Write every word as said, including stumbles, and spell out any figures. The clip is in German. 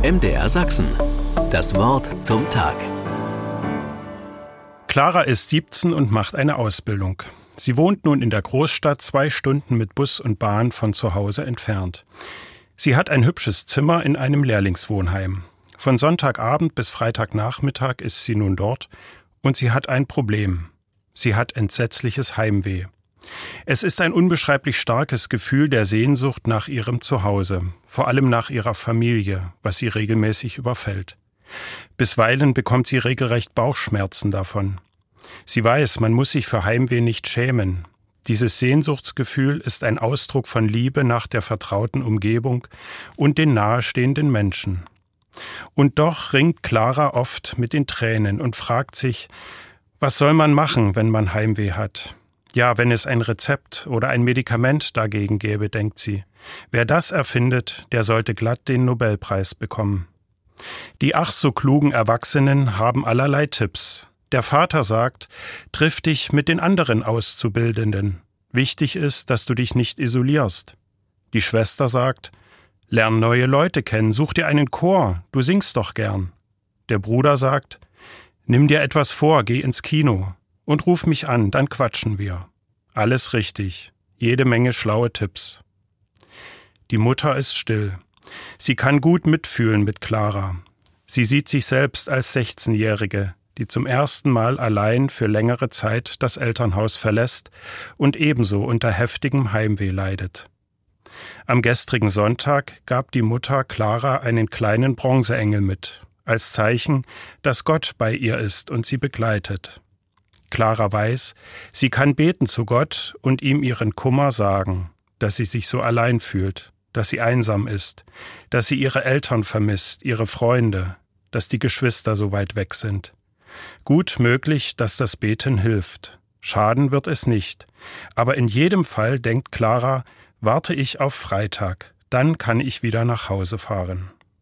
M D R Sachsen. Das Wort zum Tag. Clara ist siebzehn und macht eine Ausbildung. Sie wohnt nun in der Großstadt, zwei Stunden mit Bus und Bahn von zu Hause entfernt. Sie hat ein hübsches Zimmer in einem Lehrlingswohnheim. Von Sonntagabend bis Freitagnachmittag ist sie nun dort und sie hat ein Problem. Sie hat entsetzliches Heimweh. Es ist ein unbeschreiblich starkes Gefühl der Sehnsucht nach ihrem Zuhause, vor allem nach ihrer Familie, was sie regelmäßig überfällt. Bisweilen bekommt sie regelrecht Bauchschmerzen davon. Sie weiß, man muss sich für Heimweh nicht schämen. Dieses Sehnsuchtsgefühl ist ein Ausdruck von Liebe nach der vertrauten Umgebung und den nahestehenden Menschen. Und doch ringt Clara oft mit den Tränen und fragt sich, was soll man machen, wenn man Heimweh hat? Ja, wenn es ein Rezept oder ein Medikament dagegen gäbe, denkt sie. Wer das erfindet, der sollte glatt den Nobelpreis bekommen. Die ach so klugen Erwachsenen haben allerlei Tipps. Der Vater sagt, triff dich mit den anderen Auszubildenden. Wichtig ist, dass du dich nicht isolierst. Die Schwester sagt, lern neue Leute kennen, such dir einen Chor, du singst doch gern. Der Bruder sagt, nimm dir etwas vor, geh ins Kino und ruf mich an, dann quatschen wir. Alles richtig, jede Menge schlaue Tipps. Die Mutter ist still. Sie kann gut mitfühlen mit Clara. Sie sieht sich selbst als sechzehnjährige, die zum ersten Mal allein für längere Zeit das Elternhaus verlässt und ebenso unter heftigem Heimweh leidet. Am gestrigen Sonntag gab die Mutter Clara einen kleinen Bronzeengel mit, als Zeichen, dass Gott bei ihr ist und sie begleitet. Clara weiß, sie kann beten zu Gott und ihm ihren Kummer sagen, dass sie sich so allein fühlt, dass sie einsam ist, dass sie ihre Eltern vermisst, ihre Freunde, dass die Geschwister so weit weg sind. Gut möglich, dass das Beten hilft. Schaden wird es nicht. Aber in jedem Fall, denkt Clara, warte ich auf Freitag, dann kann ich wieder nach Hause fahren.